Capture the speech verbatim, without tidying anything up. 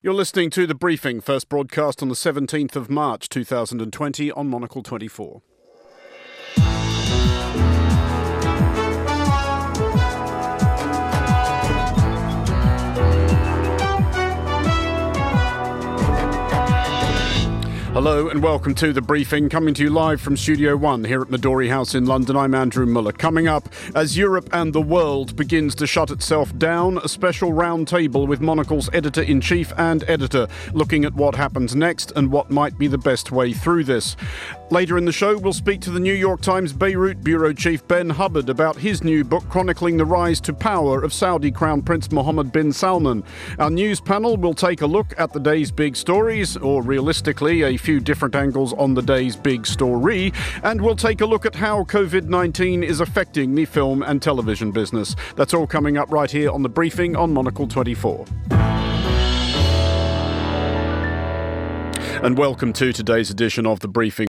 You're listening to The Briefing, first broadcast on the seventeenth of March two thousand twenty on Monocle twenty-four. Hello and welcome to The Briefing, coming to you live from Studio One here at Midori House in London. I'm Andrew Muller. Coming up, as Europe and the world begins to shut itself down, a special roundtable with Monocle's editor-in-chief and editor, looking at what happens next and what might be the best way through this. Later in the show, we'll speak to the New York Times Beirut bureau chief Ben Hubbard about his new book chronicling the rise to power of Saudi Crown Prince Mohammed bin Salman. Our news panel will take a look at the day's big stories, or realistically, a few different angles on the day's big story, and we'll take a look at how covid nineteen is affecting the film and television business. That's all coming up right here on The Briefing on Monocle twenty-four. And welcome to today's edition of The Briefing.